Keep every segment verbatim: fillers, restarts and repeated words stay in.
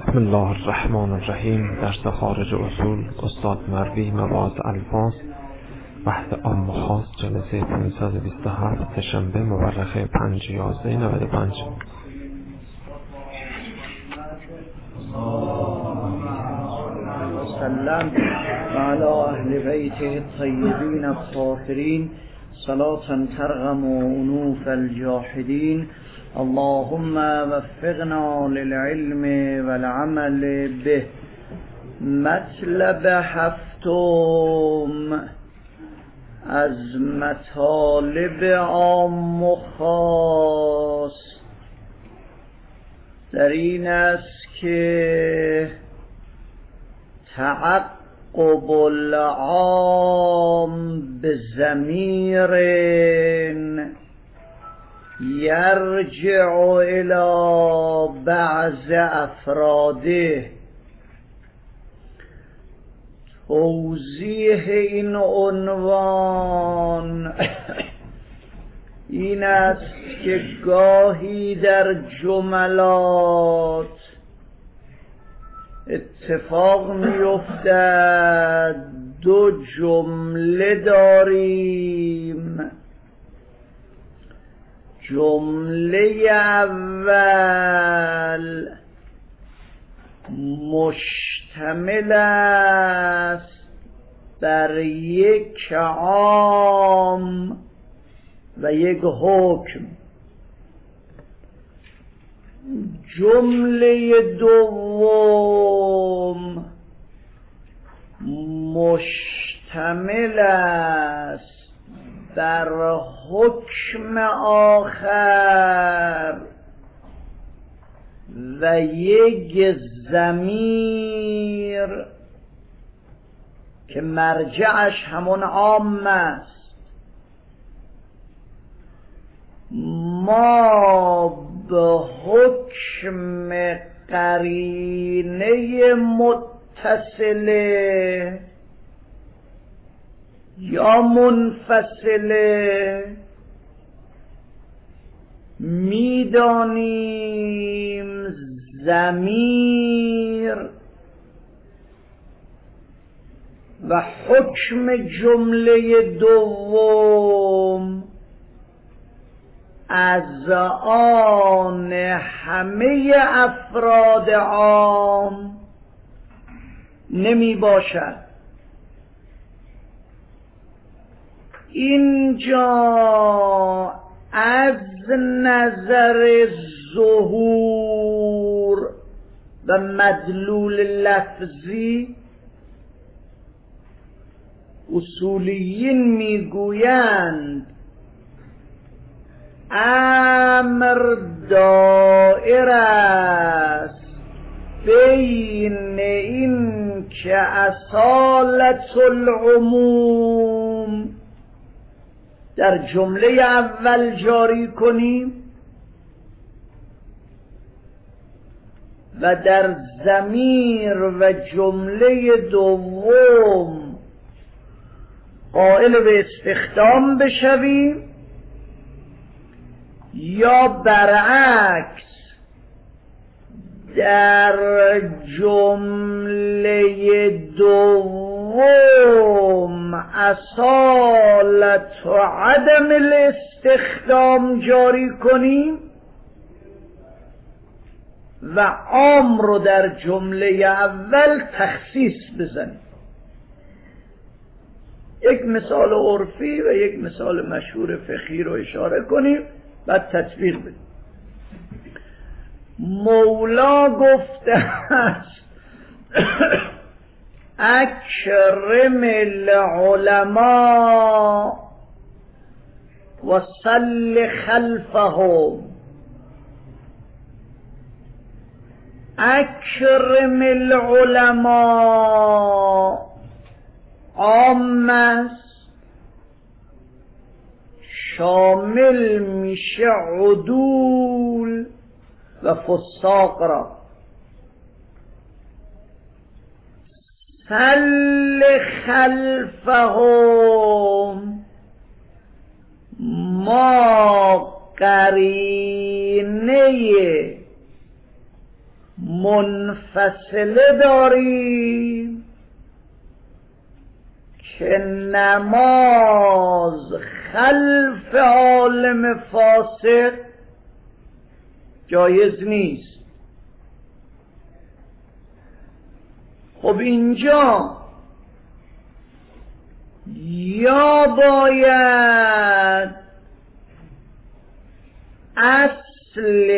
بسم الله الرحمن الرحیم. درس خارج اصول استاد مروی، مباحث الفاظ، بحث عام و خاص، جلسه پانصد و بیست و هفت، سه‌شنبه، مورخه پنج یازده نود و پنج. وسلم و علی اهل بیته الطیبین الطاهرین صلاة ترغم انوف الجاحدین. اللهم وفقنا للعلم والعمل به. مطلب هفتم از مطالب عام و خاص در این است که تعقب العام به ضمیر یرجع الی بعض افراده. توضیح این عنوان این است که گاهی در جملات اتفاق می‌افتد دو جمله داریم. جمله اول مشتمل است بر یک عام و یک حکم. جمله دوم مشتمل است بر حکم آخر و یک ضمیر که مرجعش همون عام است. ما به حکم قرینه متصله یا منفصله میدانیم ضمیر و حکم جمله دوم از آن همه افراد عام نمی باشد. اینجا از نظر ظهور و مدلول لفظی اصولیین میگویند امر دائر است بین این که اصالت العموم در جمله اول جاری کنیم و در ضمیر و جمله دوم قائل به استخدام بشویم، یا برعکس در جمله دوم اصالت و عدم الاستخدام جاری کنیم و عام رو در جمله اول تخصیص بزنیم. یک مثال عرفی و یک مثال مشهور فقهی رو اشاره کنیم بعد تطبیق بدیم. مولا گفته است اکرم العلماء و صل خلفهم. اکرم العلماء عام است، شامل میشه عدول و فساق را. صل خلفهم ما قرینه منفصله داریم که نماز خلف عالم فاسق جایز نیست. خب اینجا یا باید اصل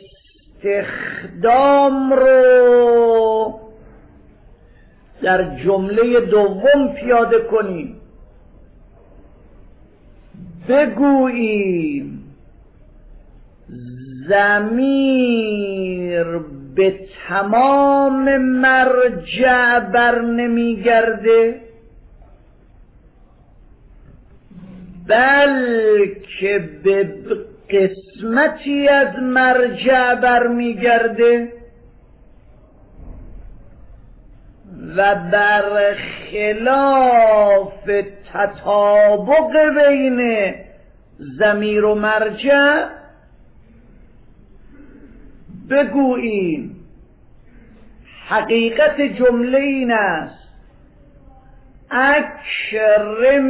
استخدام رو در جمله دوم پیاده کنیم، بگوییم ضمیر به تمام مرجع بر نمیگرده، بلکه به قسمتی از مرجع بر میگرده و برخلاف تطابق بین ضمیر و مرجع بگوییم حقیقت جمله این است: اکرم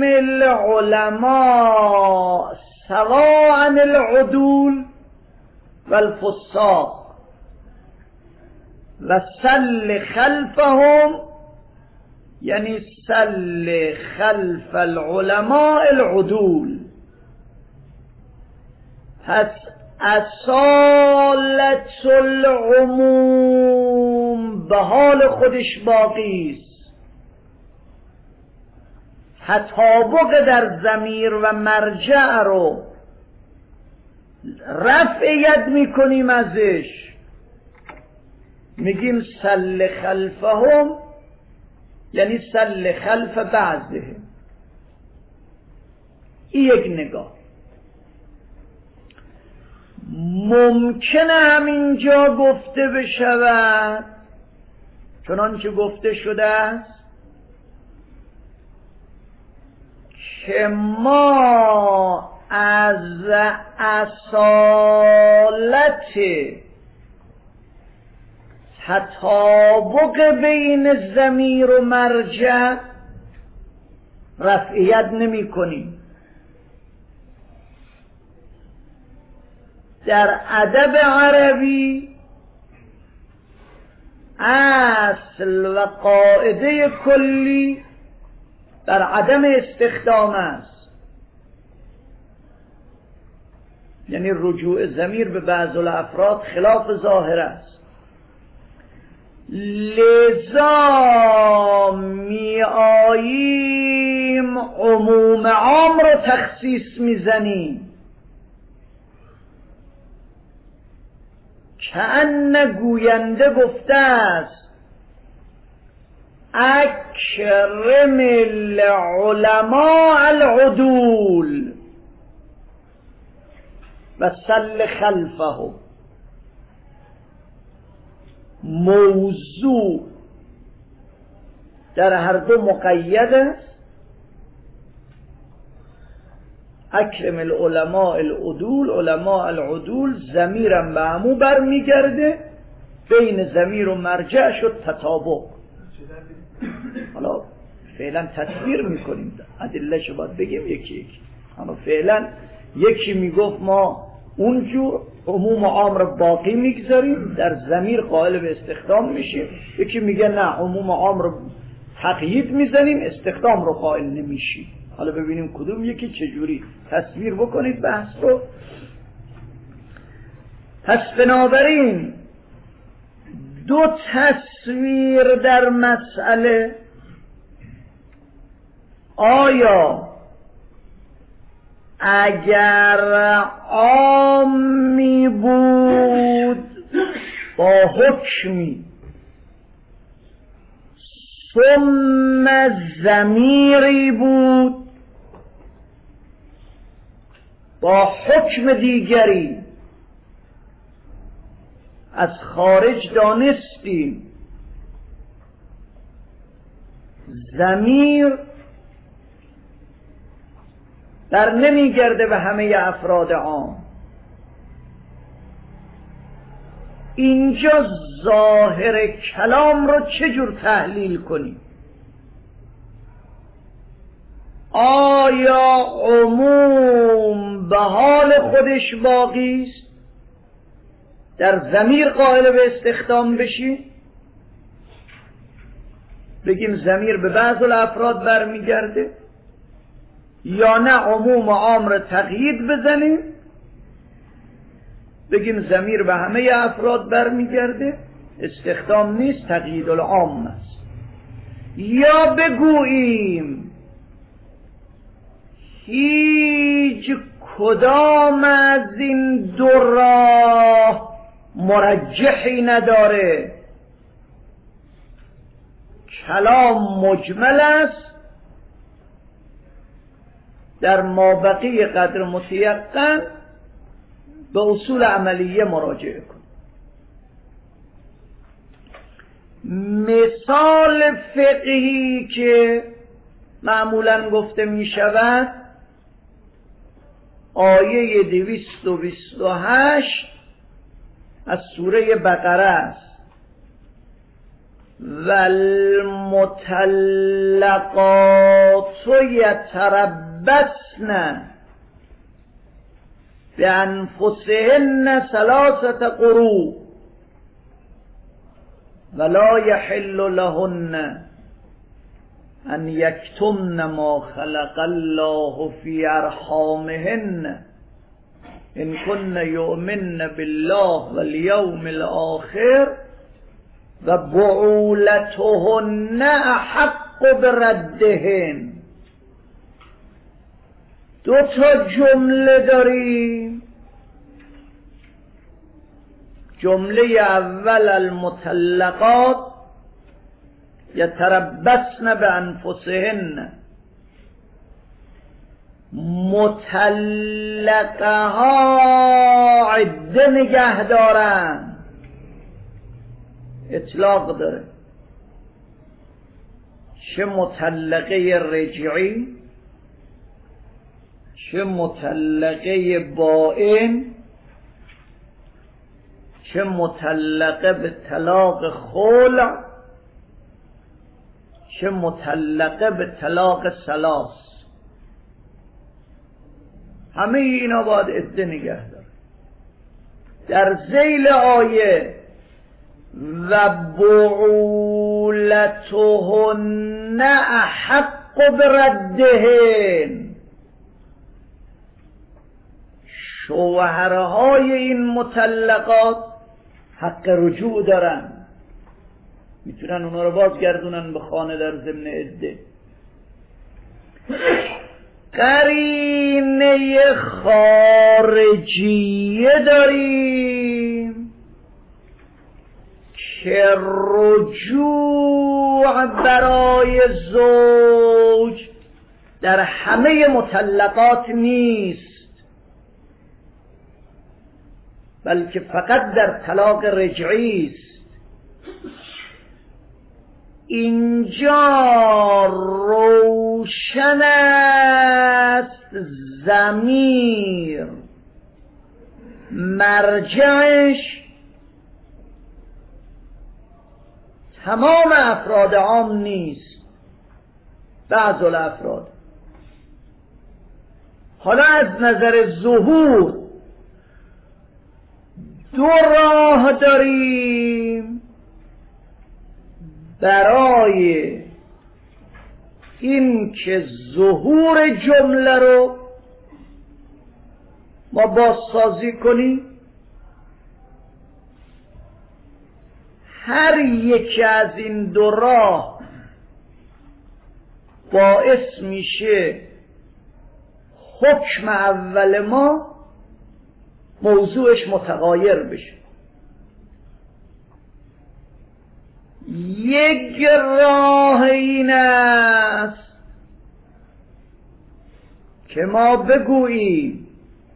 العلماء سواء العدول والفساق و سل خلفهم، یعنی سل خلف العلماء العدول. پس اصالت العموم به حال خودش باقی است. تطابق در ضمیر و مرجع رو رفع ید میکنیم ازش، میگیم سل خلفهم، یعنی سل خلف بعضهم. این یک نگاه. ممکنه همینجا گفته بشود چنانچه گفته شده است که ما از اصالت تطابق بین ضمیر و مرجع رفعیت نمی کنیم. در ادب عربی اصل و قاعده کلی در عدم استخدام است، یعنی رجوع ضمیر به بعض الافراد خلاف ظاهر است. لذا می آییم عموم عام رو تخصیص میزنیم، کأن گوینده گفته است اکرم العلماء العدول و سل خلفهم. موضوع در هر دو مقید است. اکرم العلماء العدول، علماء العدول ضمیرم به همو برمیگرده، بین ضمیر و مرجع شد تطابق. حالا فعلا تصویر میکنیم، ادله‌شو باید بگیم یکی یکی. اما فعلا یکی میگفت ما اونجور عموم عام رو باقی میگذاریم، در ضمیر قائل به استخدام میشیم. یکی میگه نه، عموم عام رو تقیید میزنیم، استخدام رو قائل نمیشیم. حالا ببینیم کدوم یکی چجوری. تصویر بکنید بحث رو. پس بنابراین دو تصویر در مسئله: آیا اگر عامی بود با حکمی ثم ضمیری بود با حکم دیگری، از خارج دانستیم ضمیر در نمیگرده به همه افراد عام، اینجا ظاهر کلام رو چجور تحلیل کنیم؟ آیا عموم به حال خودش باقی است؟ در ضمیر قائل به استخدام بشی؟ بگیم ضمیر به بعض الافراد برمیگرده؟ یا نه عموم و عام را تقیید بزنیم بگیم ضمیر به همه افراد برمیگرده، استخدام نیست، تقیید العام است؟ یا بگوییم هیچ کدام از این دو راه مرجحی نداره، کلام مجمل است، در مابقی قدر متیقن به اصول عملیه مراجعه کن. مثال فقهی که معمولا گفته می شود آیه دویست و بیست و هشت از سوره بقره است. والمطلقات یتربصن بانفسهن ثلاثة قروء ولا يحل لهن ان یکتمن ما خلق الله فی ارحامهن ان کن یؤمن بالله والیوم الاخر و بعولتهن احق بردهن. دو تا جمله داریم. جمله اول المطلقات یتربصن بانفسهن، مطلقه ها عده نگه دارن، اطلاق داره، چه مطلقه رجعی چه مطلقه بائن چه مطلقه به طلاق خلع چه مطلقه به طلاق ثلاث، همه اینا باید عده نگه داره. در ذیل آیه و بعولتهن احق بردهن، شوهرهای این مطلقات حق رجوع دارن، میتونن اونا رو بازگردونن به خانه در ضمن عده. قرینه خارجیه داریم که رجوع برای زوج در همه مطلقات نیست، بلکه فقط در طلاق رجعی است. اینجا روشن است ضمیر مرجعش تمام افراد عام نیست، بعض الافراد. حالا از نظر ظهور دو راه داریم برای این که ظهور جمله رو ما بازسازی کنیم. هر یکی از این دو راه باعث میشه حکم اول ما موضوعش متغایر بشه. یک راه این است که ما بگوییم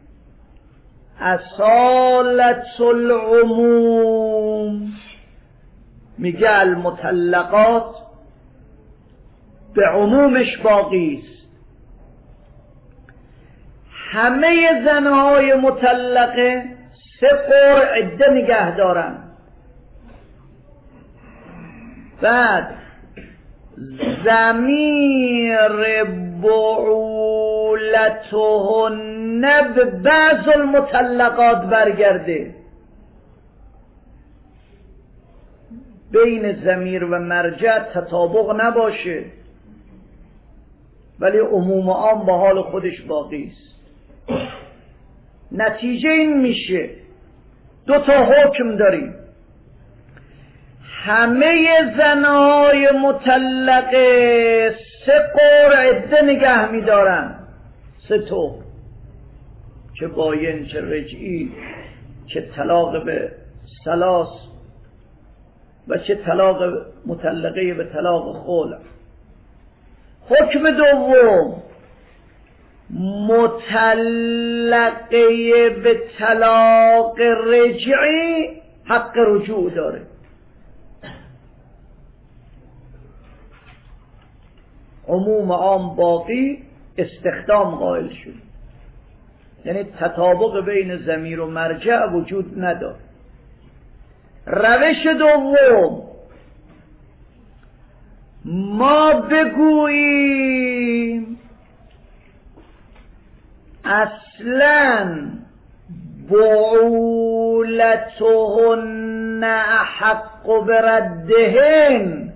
اصالت العموم میگه المطلقات به عمومش باقی است، همه زنهای مطلقه سه قرء عده نگه دارن، بعد ضمیر بعولتهن به بعض المطلقات برگرده. بین ضمیر و مرجع تطابق نباشه ولی عموم عام با حال خودش باقی است. نتیجه این میشه دو تا حکم داریم. همه زنهای مطلقه سه قرء عده نگه میدارن، سه طور، چه باین چه رجعی چه طلاق به ثلاث و چه طلاق مطلقه به طلاق خلع. حکم دوم مطلقه به طلاق رجعی حق رجوع داره. عموم عام باقی، استخدام قائل شد، یعنی تطابق بین ضمیر و مرجع وجود نداره. روش دوم ما بگوییم اصلاً بعولتهن احق بردهن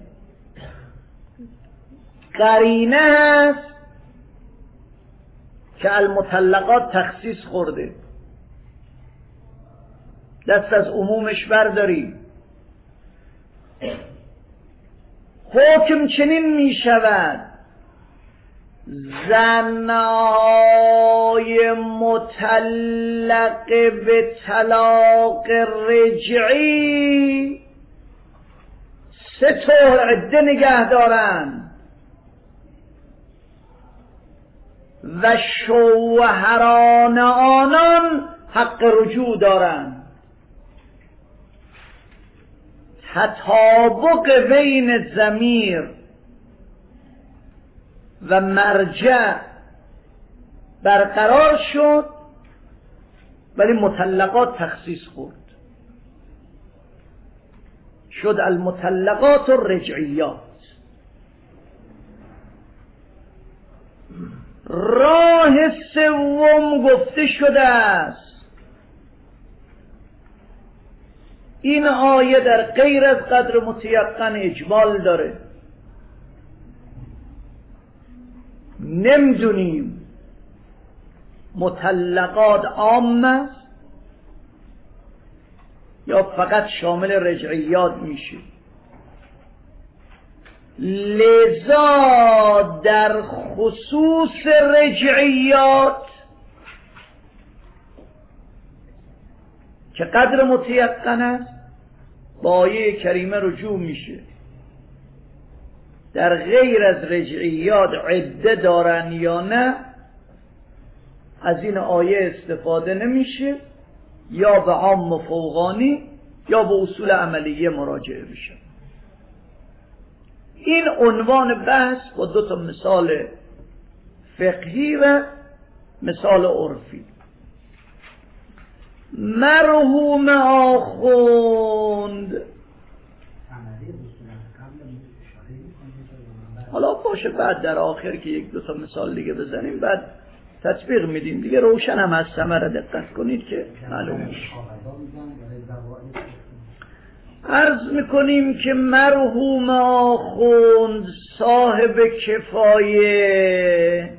قرینه است که المطلقات تخصیص خورده، دست از عمومش برداریم. حکم چنین می شود زنهای مطلق به طلاق رجعی سه طور عده نگه دارند و شوهران آنان حق رجوع دارند. تطابق بین ضمیر و مرجع برقرار شد ولی مطلقات تخصیص خورد، شد المطلقات الرجعیات. راه سوم گفته شده است این آیه در غیر از قدر متیقن اجمال داره، نمیدونیم مطلقات عام است یا فقط شامل رجعیات میشه. لذا در خصوص رجعیات که قدر متیقن است با آیه کریمه رجوع میشه. در غیر از رجعیات عده دارن یا نه از این آیه استفاده نمیشه، یا به عام و فوقانی یا به اصول عملیه مراجعه بشه. این عنوان بحث با دو تا مثال فقهی و مثال عرفی. مرحوم آخوند حالا باشه بعد در آخر که یک دو تا مثال دیگه بزنیم بعد تطبیق میدیم دیگه، روشن هم از ثمره دقت کنید که معلوم میشه. عرض میکنیم که مرحوم آخوند صاحب کفایه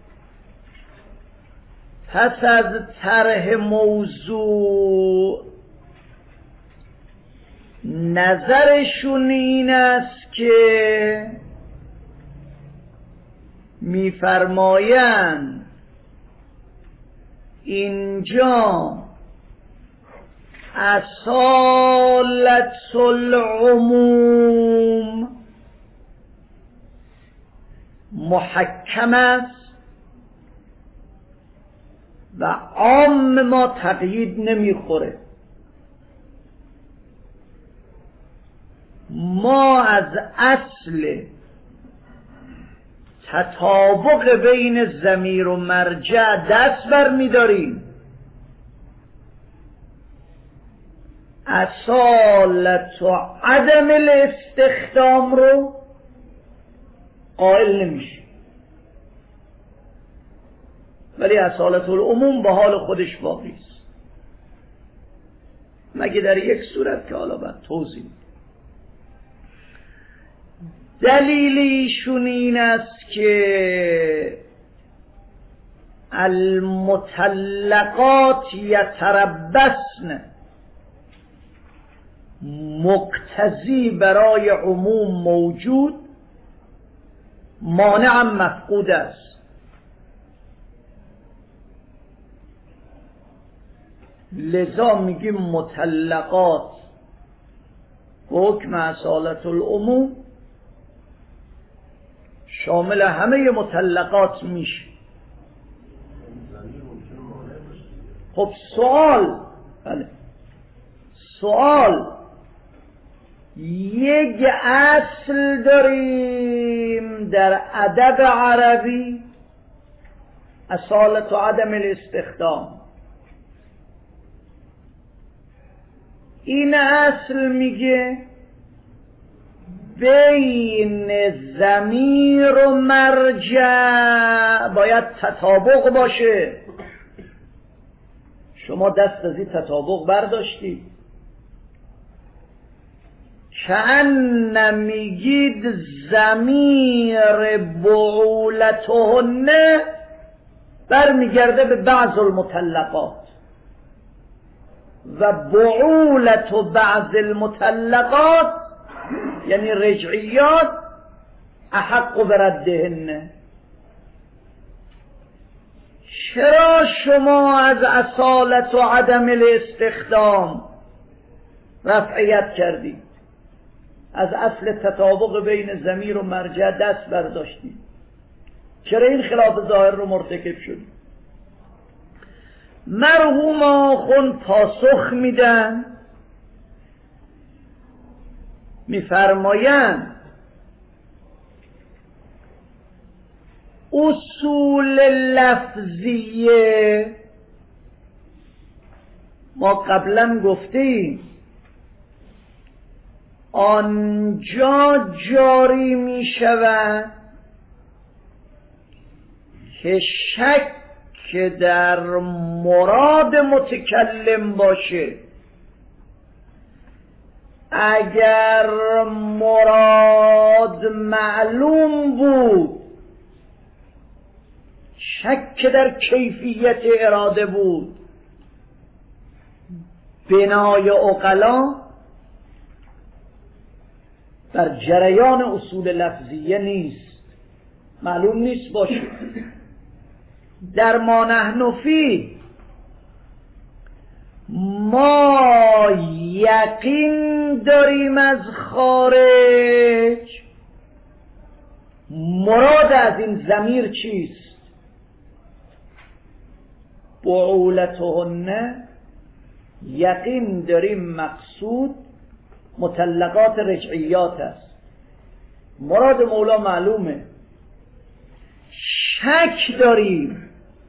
پس از طرح موضوع نظرشون این است که میفرمایند اینجا اصالت العموم محکم است و عام ما تقیید نمیخوره. ما از اصل تطابق بین ضمیر و مرجع دست بر می‌داریم اصالت و عدم الاستخدام رو قائل نمیشه، ولی اصالت العموم به حال خودش باقی است، مگه در یک صورت که حالا باید توضیح. دلیل ایشون این است که المطلقات یتربصن مقتضی برای عموم موجود، مانع مفقود است. لذا میگیم مطلقات حکم اصالت العموم شامل همه مطلقات میشه. خب سوال بله سوال یک اصل داریم در ادب عربی، اصالت و عدم الاستخدام. این اصل میگه بین ضمیر و مرجع باید تطابق باشه. شما دست از این تطابق برداشتید، چند میگید ضمیر بعولتهن برمیگرده به بعض المطلقات و بعولت و بعض المطلقات یعنی رجعیات احق بردهن. چرا شما از اصالت و عدم الاستخدام رفعیت کردید؟ از اصل تطابق بین ضمیر و مرجع دست برداشتید. چرا این خلاف ظاهر رو مرتکب شدید؟ مرحوم آخوند پاسخ میدن، میفرمایند اصول لفظیه ما قبلا گفتیم آنجا جاری می شود که شک در مراد متکلم باشه. اگر مراد معلوم بود، شک در کیفیت اراده بود، بنای عقلا در جریان اصول لفظیه نیست، معلوم نیست باشه. در ما نحن فی ما یقین داریم از خارج مراد از این ضمیر چیست. بعولتهن یقین داریم مقصود مطلقات رجعیات است، مراد مولا معلومه. شک داریم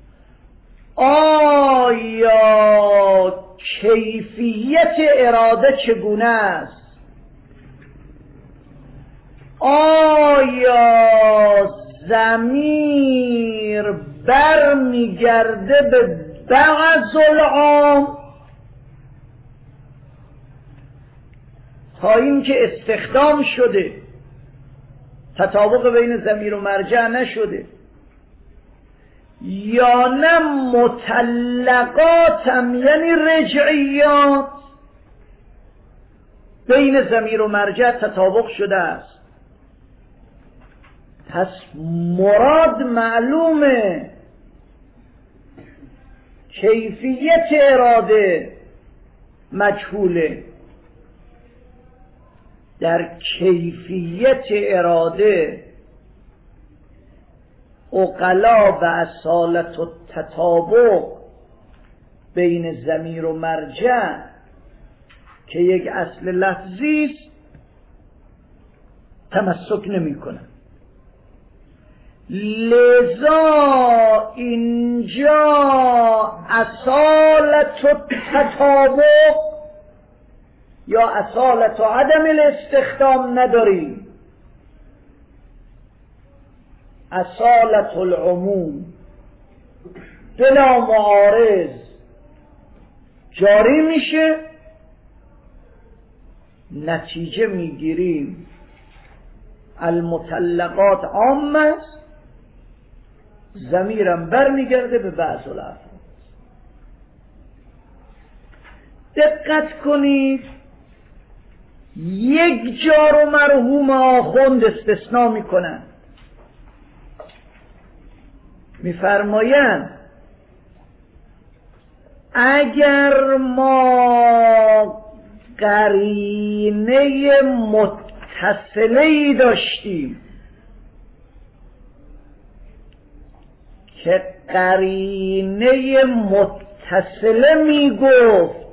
آیا کیفیت اراده چگونه است، آیا ضمیر بر میگرده به بعض العام تا اینکه استخدام شده، تطابق بین ضمیر و مرجع نشده، یا نه مطلقاتم یعنی رجعیات بین ضمیر و مرجع تطابق شده است. پس مراد معلومه، کیفیت اراده مجهوله. در کیفیت اراده عقلا و اصالت و تطابق بین ضمیر و مرجع که یک اصل لفظی است تمسک نمی کنن. لذا اینجا اصالت و تطابق یا اصالت و عدم الاستخدام نداریم، اصالت العموم بلا معارض جاری میشه، نتیجه میگیریم المطلقات عام است، ضمیرم بر میگرده به بعض الافراد. دقت کنید یک جا رو مرحوم آخوند استثناء میکنن، میفرمایند اگر ما قرینه متصله‌ای داشتیم که قرینه متصله میگفت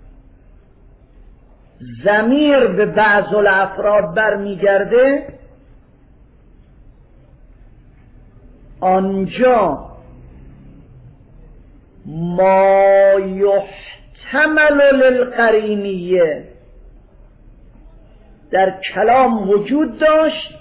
ضمیر به بعض الافراد برمیگرده، آنجا ما یحتمل للقرینیه در کلام وجود داشت،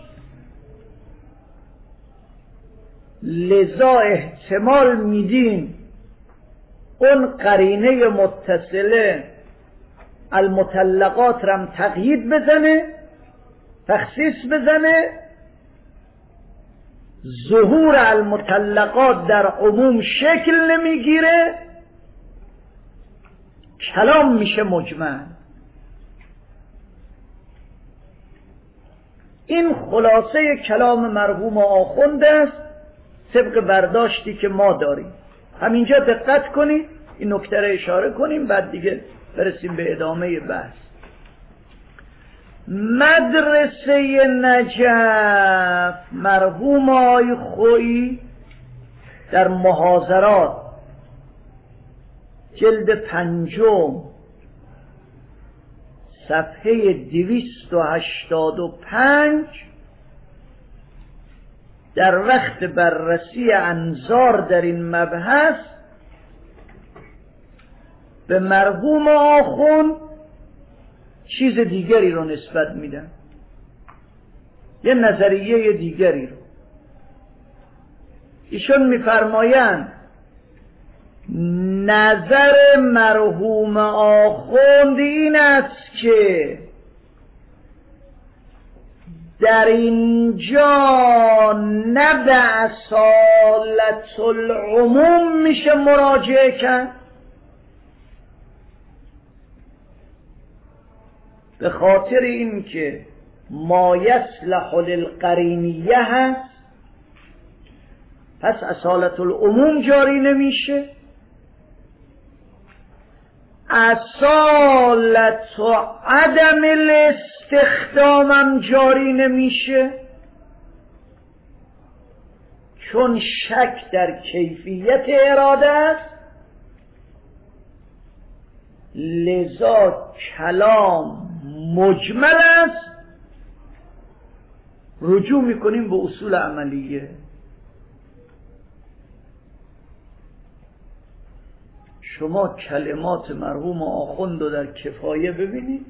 لذا احتمال میدیم اون قرینه متصله المطلقات رم تقیید بزنه، تخصیص بزنه، ظهور المطلقات در عموم شکل نمیگیره، کلام میشه مجمل. این خلاصه کلام مرحوم آخوند است طبق برداشتی که ما داریم. همینجا دقت کنید، این نکته را اشاره کنیم، بعد دیگه برسیم به ادامه بحث. مدرسه نجف مرحوم آقای خویی در محاضرات جلد پنجم صفحه دویست و هشتاد و پنج در وقت بررسی انظار در این مبحث به مرحوم آخوند چیز دیگری رو نسبت میدن، یه نظریه دیگری رو. ایشون میفرمایند نظر مرحوم آخوند این است که در اینجا نه به اصالت العموم میشه مراجعه کرد، به خاطر این که ما یصلح للقرینیه هست، پس اصالت العموم جاری نمیشه، اصالت و عدم الاستخدامم جاری نمیشه، چون شک در کیفیت اراده است، لذا کلام مجمل است، رجوع میکنیم به اصول عملیه. شما کلمات مرحوم آخوند رو در کفایه ببینید،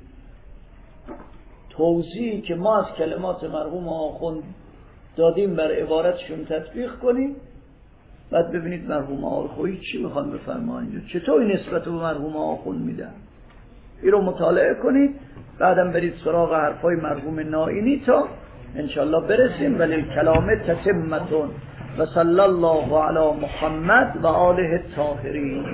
توضیحی که ما از کلمات مرحوم آخوند دادیم بر عبارتشون تطبیق کنید، بعد ببینید مرحوم آخویی چی میخوان بفرمایند اینجا، چطور این نسبت به مرحوم آخوند میدن. این رو مطالعه کنید، بعدم برید سراغ حرفای مرحوم نائینی تا انشالله برسیم. ولی کلام تتمتون و صلی الله علی محمد و آله الطاهرین.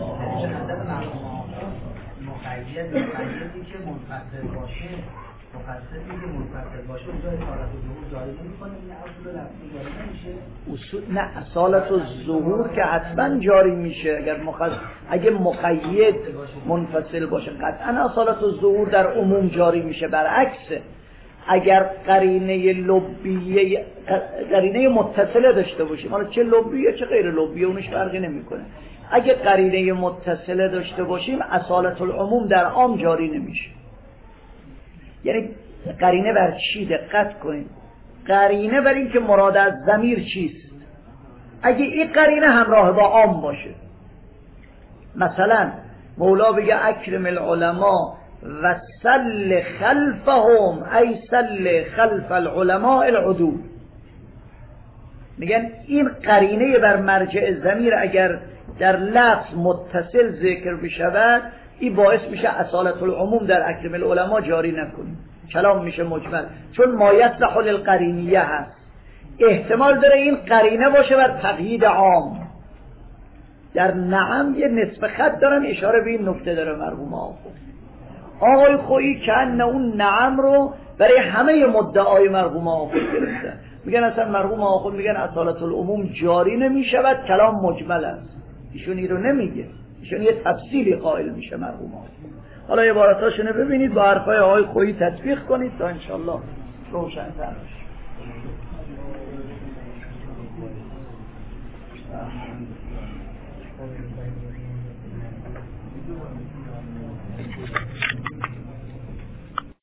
مقید مقیدی که منفصل باشه، مقصدی که منفصل باشه اونجا اصالت الظهور جاری نمی‌کنه، این اصول لفظی جاری نمیشه. اصول نه، اصالت الظهور که حتما جاری میشه اگر مخص... اگه مقید منفصل باشه قطعا اصالت الظهور در عموم جاری میشه. برعکسه، اگر قرینه لبیه قرینه متصله داشته باشیم، حالا چه لبیه چه غیر لبیه اونش فرقی نمیکنه، اگه قرینه متصله داشته باشیم اصالت العموم در عام جاری نمیشه. یعنی قرینه بر چی؟ دقت کنید، قرینه بر این که مراد از ضمیر چیست. اگه این قرینه همراه با عام باشه، مثلا مولا بگه اکرم العلماء و سل خلفهم ای سل خلف العلماء العدول. میگن این قرینه بر مرجع ضمیر اگر در لفظ متصل ذکر بشود این باعث میشه اصالت العموم در اکرم العلماء جاری نکنیم، کلام میشه مجمل، چون ما یصلح للقرینیه هست. احتمال داره این قرینه باشه بر تقیید عام. در نعم یه نصف خط دارن اشاره به این نکته داره مرحوم آخوند. آقای خویی که ان اون نعم رو برای همه مدعای مرحوم آخوند گرفتن. میگن اصلا مرحوم آخوند میگن اصالت العموم جاری نمیشود، کلام مجمل است. ایشون این رو نمیگه، ایشون یه تفصیلی قائل میشه مرحوم آخوند. حالا عباراتاشونو ببینید با حرفای آقای خویی تطبیق کنید تا انشالله روشن‌تر بشه. Thank you.